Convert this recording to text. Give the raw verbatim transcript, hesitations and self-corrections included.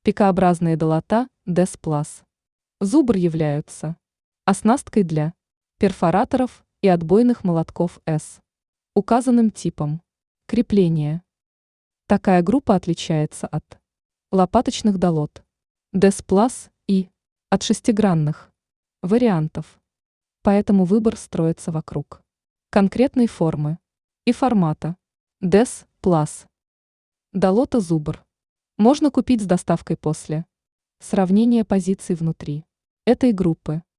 Пикообразные долота Дес Plus. Зубр являются оснасткой для перфораторов и отбойных молотков С. Указанным типом крепления. Такая группа отличается от лопаточных долот Дес Plus и от шестигранных вариантов. Поэтому выбор строится вокруг конкретной формы и формата Дес Plus. Долота Зубр можно купить с доставкой после сравнения позиций внутри этой группы.